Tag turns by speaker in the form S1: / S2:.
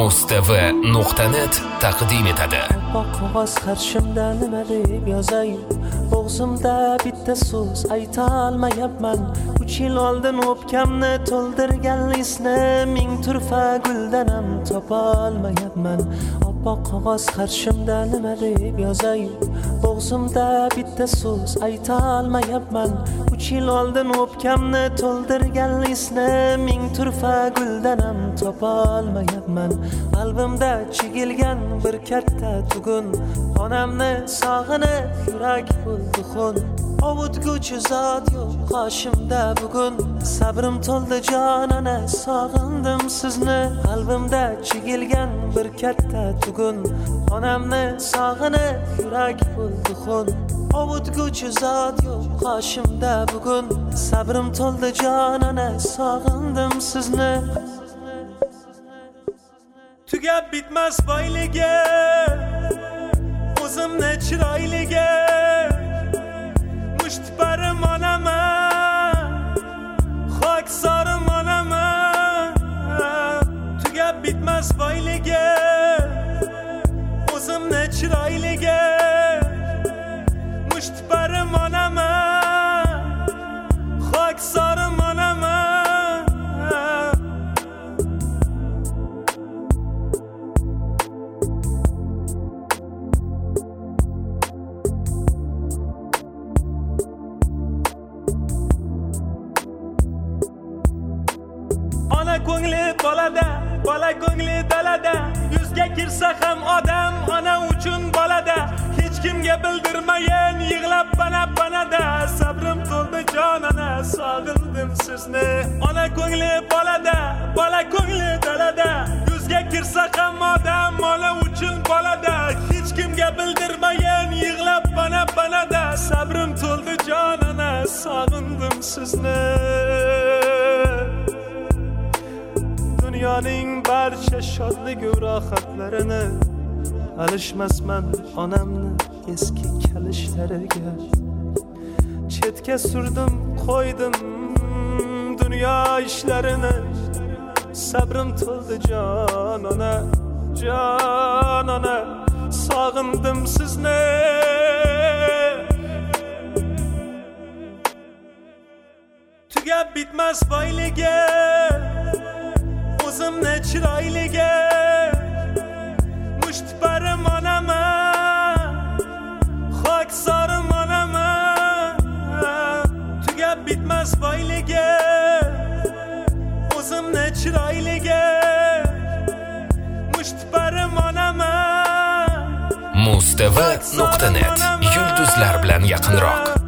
S1: mustv.net taqdim etadi.
S2: Qog'oz qarshimda nima deb yozay? Bo'g'zimda bitta so'z ayta olmayapman. 3 yil oldin o'pkamni to'ldirgan isni ming turfa guldanam topa olmayapman. Qog'oz qarshimda nima deb yozay? Bo'g'zimda bitta so'z ayta olmayapman. 3 yil oldin o'pkamni to'ldirgan isni ming turfa guldanam topa olmayapman. Qalbimda chigilgan bir katta tugun, onamni sog'inib yurak bo'ldi xun. Ovutguchi zot yo'q qoshimda bugun, sabrim to'ldi jonona sog'indim sizni. Qalbimda chigilgan bir katta tugun, onamni sog'inib yurak bo'ldi xun. Ovutguchi zot yo'q qoshimda bugun, sabrim to'ldi jonona sog'indim sizni. Tugab bitmas boyligi, o'zimni chiroyligi, mushtparim onaman, xoksorim onaman. Tugab bitmas boyligi, o'zimni chiroyligi, mushtparim onaman, xoksorim onaman. Ona ko'ngli bolada, bola ko'ngli dalada, yuzga kirsa ham odam ona uchun bolada. Hech kimga bildirmayin yig'lab bana-banada, sabrim to'ldi jonona sog'indim sizni. Ona ko'ngli bolada, bola ko'ngli dalada, yuzga kirsa ham odam ona uchun bolada. Hech kimga bildirmayin yig'lab bana-banada, sabrim to'ldi jonona sog'indim sizni. Dunyoning barcha shodlik va rohatlarini alishmasman onamni eski kalishlariga. Chetga surdim, qo'ydim dunyo ishlarini, sabrim to'ldi jonona, jonona sog'indim sizni. Tugab bitmas boyligi, o'zimni chiroyligi, mushtparim onaman, xoksorim onaman. Tugab bitmas boyligi, o'zimni chiroyligi, mushtparim onaman.
S1: mustv.net yulduzlar bilan yaqinroq.